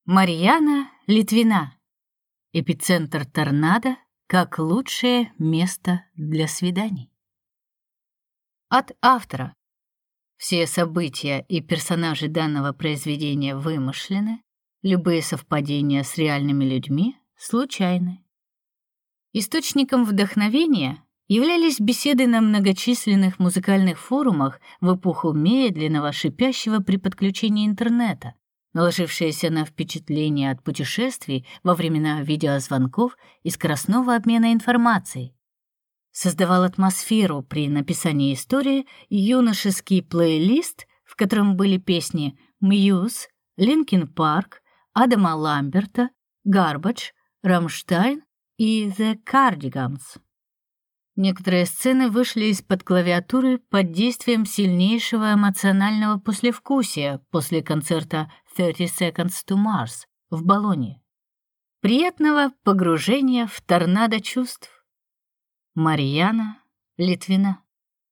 Марьяна Литвина. Эпицентр торнадо как лучшее место для свиданий. От автора. Все события и персонажи данного произведения вымышлены, любые совпадения с реальными людьми случайны. Источником вдохновения являлись беседы на многочисленных музыкальных форумах в эпоху медленного, шипящего при подключении интернета, наложившиеся на впечатления от путешествий во времена видеозвонков и скоростного обмена информацией. Создавал атмосферу при написании истории юношеский плейлист, в котором были песни Muse, Linkin Park, Адама Ламберта, Garbage, Rammstein и The Cardigans. Некоторые сцены вышли из-под клавиатуры под действием сильнейшего эмоционального послевкусия после концерта 30 Seconds to Mars в Болонье. Приятного погружения в торнадо чувств. Марьяна Литвина.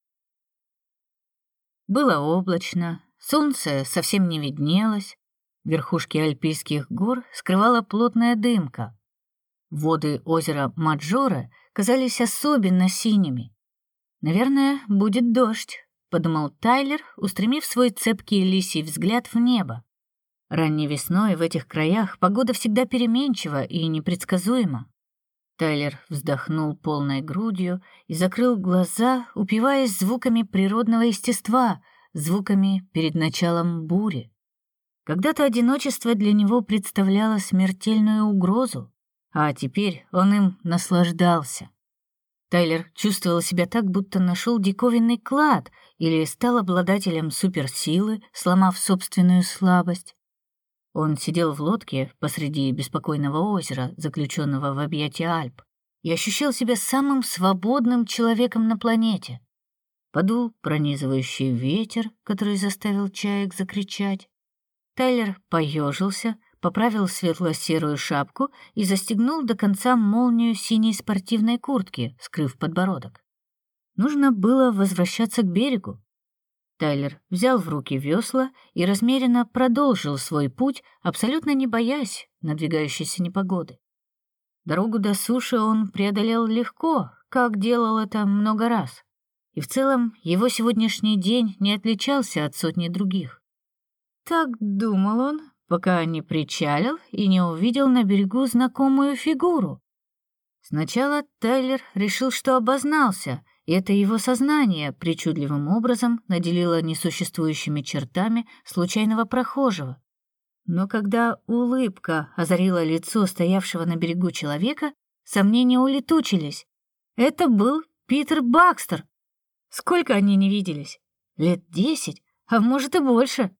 Было облачно, солнце совсем не виднелось, верхушки альпийских гор скрывала плотная дымка. Воды озера Маджоре казались особенно синими. «Наверное, будет дождь», — подумал Тайлер, устремив свой цепкий лисий взгляд в небо. Ранней весной в этих краях погода всегда переменчива и непредсказуема. Тайлер вздохнул полной грудью и закрыл глаза, упиваясь звуками природного естества, звуками перед началом бури. Когда-то одиночество для него представляло смертельную угрозу, а теперь он им наслаждался. Тайлер чувствовал себя так, будто нашел диковинный клад или стал обладателем суперсилы, сломав собственную слабость. Он сидел в лодке посреди беспокойного озера, заключенного в объятия Альп, и ощущал себя самым свободным человеком на планете. Подул пронизывающий ветер, который заставил чаек закричать. Тайлер поежился, поправил светло-серую шапку и застегнул до конца молнию синей спортивной куртки, скрыв подбородок. Нужно было возвращаться к берегу. Тайлер взял в руки весла и размеренно продолжил свой путь, абсолютно не боясь надвигающейся непогоды. Дорогу до суши он преодолел легко, как делал это много раз. И в целом его сегодняшний день не отличался от сотни других. Так думал он, пока не причалил и не увидел на берегу знакомую фигуру. Сначала Тайлер решил, что обознался, и это его сознание причудливым образом наделило несуществующими чертами случайного прохожего. Но когда улыбка озарила лицо стоявшего на берегу человека, сомнения улетучились. Это был Питер Бакстер. Сколько они не виделись? 10 лет, а может и больше.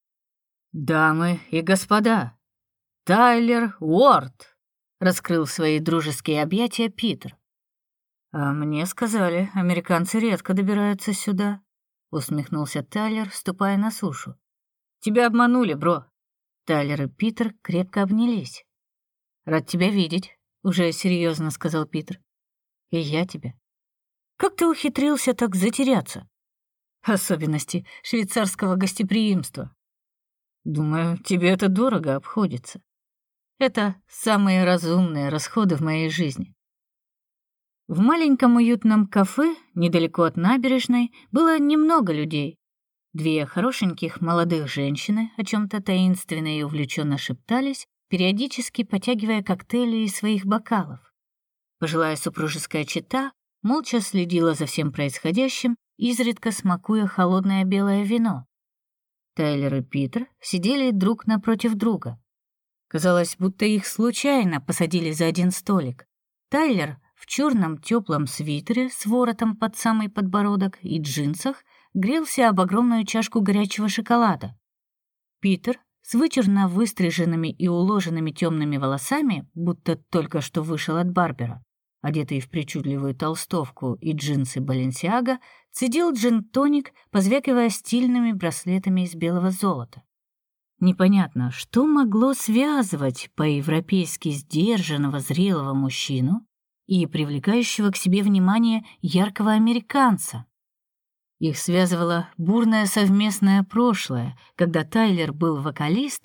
«Дамы и господа, Тайлер Уорд!» — раскрыл свои дружеские объятия Питер. «А мне сказали, американцы редко добираются сюда», — усмехнулся Тайлер, ступая на сушу. «Тебя обманули, бро». Тайлер и Питер крепко обнялись. «Рад тебя видеть», — уже серьезно сказал Питер. «И я тебя. Как ты ухитрился так затеряться?» «Особенности швейцарского гостеприимства. Думаю, тебе это дорого обходится. Это самые разумные расходы в моей жизни». В маленьком уютном кафе, недалеко от набережной, было немного людей. 2 хорошеньких молодых женщины о чем-то таинственно и увлеченно шептались, периодически потягивая коктейли из своих бокалов. Пожилая супружеская чета молча следила за всем происходящим, изредка смакуя холодное белое вино. Тайлер и Питер сидели друг напротив друга. Казалось, будто их случайно посадили за один столик. Тайлер в черном теплом свитере с воротом под самый подбородок и джинсах грелся об огромную чашку горячего шоколада. Питер с вычурно выстриженными и уложенными темными волосами, будто только что вышел от барбера, одетый в причудливую толстовку и джинсы Баленсиага, цедил джин-тоник, позвякивая стильными браслетами из белого золота. Непонятно, что могло связывать по-европейски сдержанного зрелого мужчину и привлекающего к себе внимание яркого американца. Их связывало бурное совместное прошлое, когда Тайлер был вокалистом,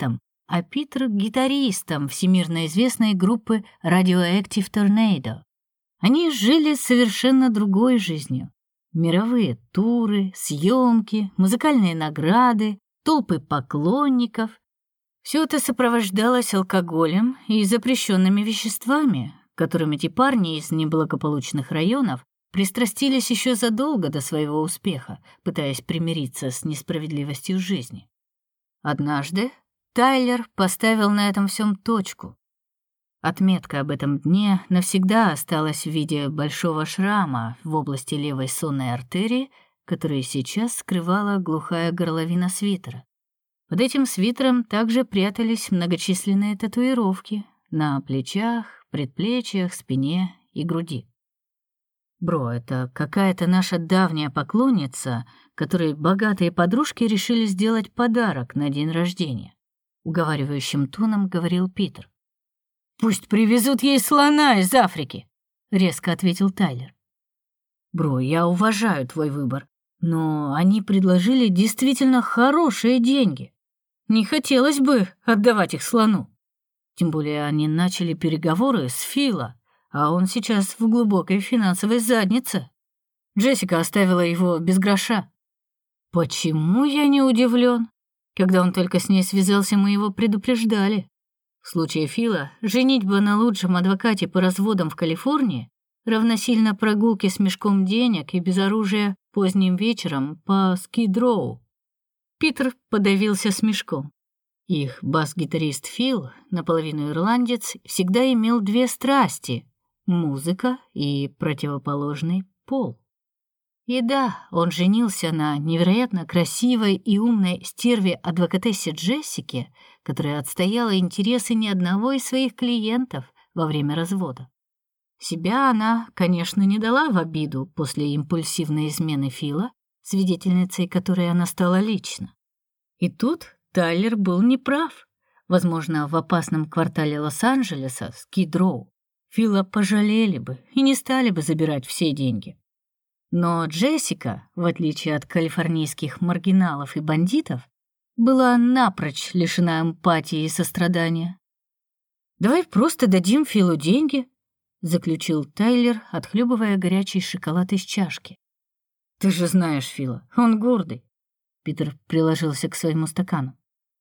а Питер — гитаристом всемирно известной группы Radioactive Tornado. Они жили совершенно другой жизнью. Мировые туры, съемки, музыкальные награды, толпы поклонников. Все это сопровождалось алкоголем и запрещенными веществами, которыми эти парни из неблагополучных районов пристрастились еще задолго до своего успеха, пытаясь примириться с несправедливостью жизни. Однажды Тайлер поставил на этом всем точку. Отметка об этом дне навсегда осталась в виде большого шрама в области левой сонной артерии, которую сейчас скрывала глухая горловина свитера. Под этим свитером также прятались многочисленные татуировки на плечах, предплечьях, спине и груди. «Бро, это какая-то наша давняя поклонница, которой богатые подружки решили сделать подарок на день рождения», — уговаривающим тоном говорил Питер. «Пусть привезут ей слона из Африки», — резко ответил Тайлер. «Бро, я уважаю твой выбор, но они предложили действительно хорошие деньги. Не хотелось бы отдавать их слону. Тем более они начали переговоры с Фила, а он сейчас в глубокой финансовой заднице. Джессика оставила его без гроша. Почему я не удивлен? Когда он только с ней связался, мы его предупреждали. В случае Фила женитьба на лучшем адвокате по разводам в Калифорнии равносильно прогулке с мешком денег и без оружия поздним вечером по Скид-Роу. Питер подавился смешком. Их бас-гитарист Фил, наполовину ирландец, всегда имел две страсти — музыка и противоположный пол. И да, он женился на невероятно красивой и умной стерве-адвокатессе Джессике, которая отстояла интересы ни одного из своих клиентов во время развода. Себя она, конечно, не дала в обиду после импульсивной измены Фила, свидетельницей которой она стала лично. И тут Тайлер был неправ. Возможно, в опасном квартале Лос-Анджелеса, Скид-Роу, Фила пожалели бы и не стали бы забирать все деньги. Но Джессика, в отличие от калифорнийских маргиналов и бандитов, была напрочь лишена эмпатии и сострадания. «Давай просто дадим Филу деньги», — заключил Тайлер, отхлебывая горячий шоколад из чашки. «Ты же знаешь Фила, он гордый», — Питер приложился к своему стакану.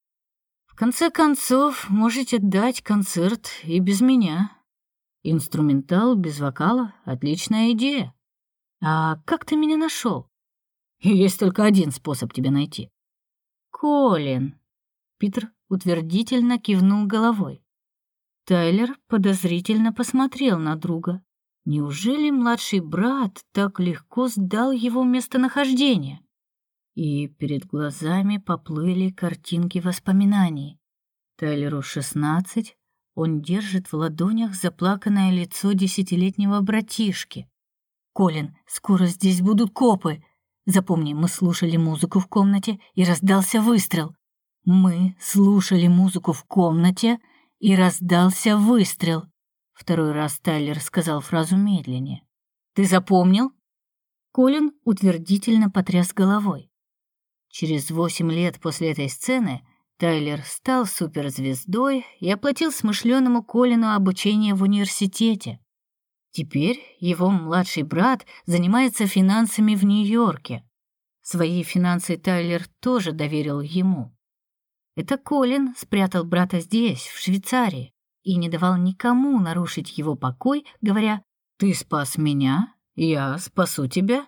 «В конце концов, можете дать концерт и без меня. Инструментал без вокала — отличная идея. А как ты меня нашел? Есть только один способ тебя найти». «Колин», — Питер утвердительно кивнул головой. Тайлер подозрительно посмотрел на друга. Неужели младший брат так легко сдал его местонахождение? И перед глазами поплыли картинки воспоминаний. Тайлеру 16, он держит в ладонях заплаканное лицо 10-летнего братишки. «Колин, скоро здесь будут копы. Запомни, мы слушали музыку в комнате, и раздался выстрел. Мы слушали музыку в комнате, и раздался выстрел». Второй раз Тайлер сказал фразу медленнее. «Ты запомнил?» Колин утвердительно потряс головой. Через 8 лет после этой сцены Тайлер стал суперзвездой и оплатил смышленому Колину обучение в университете. Теперь его младший брат занимается финансами в Нью-Йорке. Свои финансы Тайлер тоже доверил ему. Это Колин спрятал брата здесь, в Швейцарии, и не давал никому нарушить его покой, говоря: «Ты спас меня, я спасу тебя».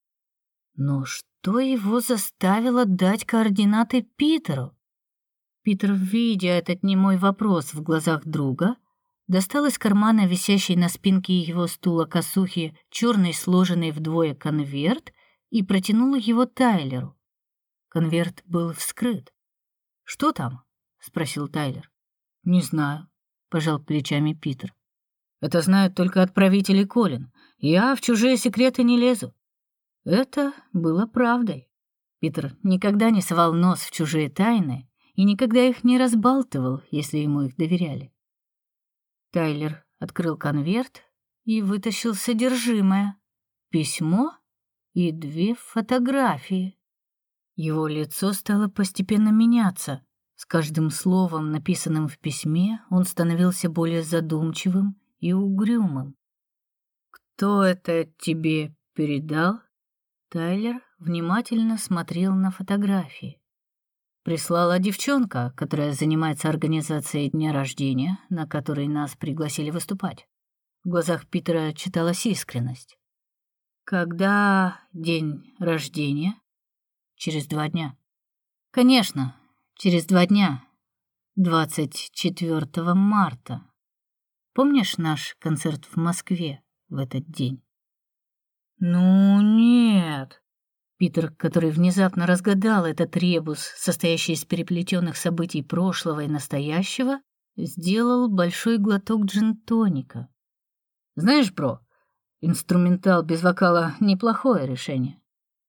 Но что его заставило дать координаты Питеру? Питер, видя этот немой вопрос в глазах друга, достал из кармана, висящей на спинке его стула косухи, черный сложенный вдвое конверт и протянул его Тайлеру. Конверт был вскрыт. «Что там?» — спросил Тайлер. «Не знаю», — пожал плечами Питер. «Это знают только отправитель и Колин. Я в чужие секреты не лезу». Это было правдой. Питер никогда не совал нос в чужие тайны и никогда их не разбалтывал, если ему их доверяли. Тайлер открыл конверт и вытащил содержимое: письмо и 2 фотографии. Его лицо стало постепенно меняться. С каждым словом, написанным в письме, он становился более задумчивым и угрюмым. «Кто это тебе передал?» Тайлер внимательно смотрел на фотографии. «Прислала девчонка, которая занимается организацией дня рождения, на который нас пригласили выступать». В глазах Питера читалась искренность. «Когда день рождения?» «Через 2 дня». «Конечно, через 2 дня. 24 марта. Помнишь наш концерт в Москве в этот день?» «Ну нет». Питер, который внезапно разгадал этот ребус, состоящий из переплетенных событий прошлого и настоящего, сделал большой глоток джин-тоника. «Знаешь, бро, инструментал без вокала — неплохое решение».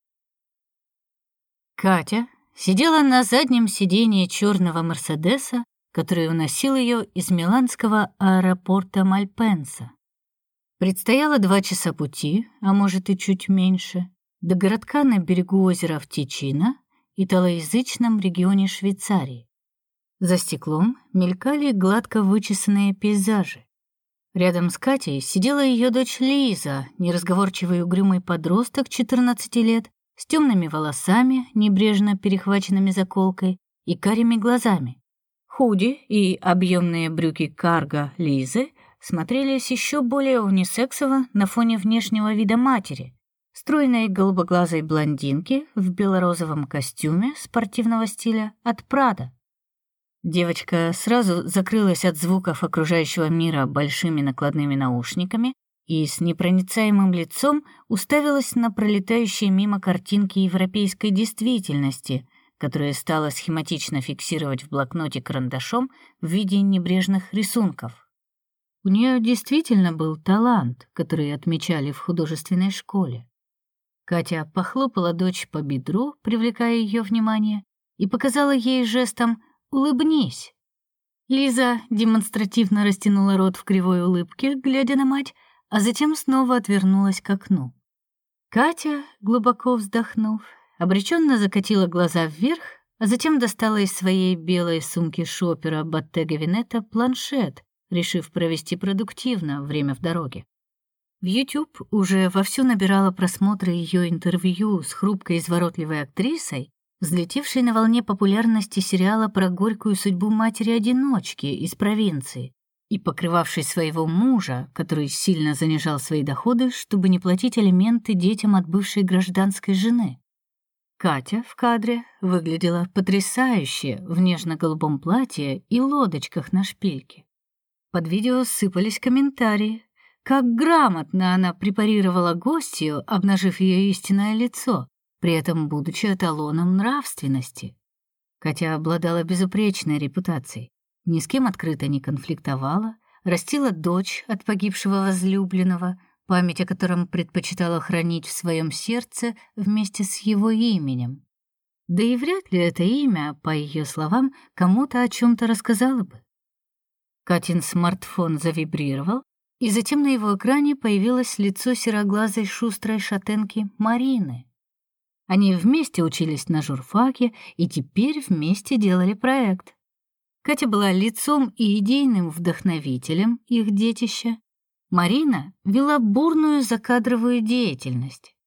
Катя сидела на заднем сиденье черного Мерседеса, который уносил ее из миланского аэропорта Мальпенса. Предстояло 2 часа пути, а может и чуть меньше, до городка на берегу озера Втичино, италоязычном регионе Швейцарии. За стеклом мелькали гладко вычесанные пейзажи. Рядом с Катей сидела ее дочь Лиза, неразговорчивый угрюмый подросток 14 лет, с темными волосами, небрежно перехваченными заколкой, и карими глазами. Худи и объемные брюки карго Лизы смотрелись еще более унисексово на фоне внешнего вида матери, стройной голубоглазой блондинки в белорозовом костюме спортивного стиля от Прада. Девочка сразу закрылась от звуков окружающего мира большими накладными наушниками и с непроницаемым лицом уставилась на пролетающие мимо картинки европейской действительности, которые стала схематично фиксировать в блокноте карандашом в виде небрежных рисунков. У нее действительно был талант, который отмечали в художественной школе. Катя похлопала дочь по бедру, привлекая ее внимание, и показала ей жестом «Улыбнись». Лиза демонстративно растянула рот в кривой улыбке, глядя на мать, а затем снова отвернулась к окну. Катя, глубоко вздохнув, обреченно закатила глаза вверх, а затем достала из своей белой сумки шопера Bottega Veneta планшет, решив провести продуктивно время в дороге. В YouTube уже вовсю набирала просмотры ее интервью с хрупкой изворотливой актрисой, взлетевшей на волне популярности сериала про горькую судьбу матери-одиночки из провинции и покрывавшей своего мужа, который сильно занижал свои доходы, чтобы не платить алименты детям от бывшей гражданской жены. Катя в кадре выглядела потрясающе в нежно-голубом платье и лодочках на шпильке. Под видео сыпались комментарии, как грамотно она препарировала гостью, обнажив ее истинное лицо, при этом будучи эталоном нравственности. Катя обладала безупречной репутацией, ни с кем открыто не конфликтовала, растила дочь от погибшего возлюбленного, память о котором предпочитала хранить в своем сердце вместе с его именем. Да и вряд ли это имя, по ее словам, кому-то о чем-то рассказало бы. Катин смартфон завибрировал, и затем на его экране появилось лицо сероглазой шустрой шатенки Марины. Они вместе учились на журфаке и теперь вместе делали проект. Катя была лицом и идейным вдохновителем их детища. Марина вела бурную закадровую деятельность.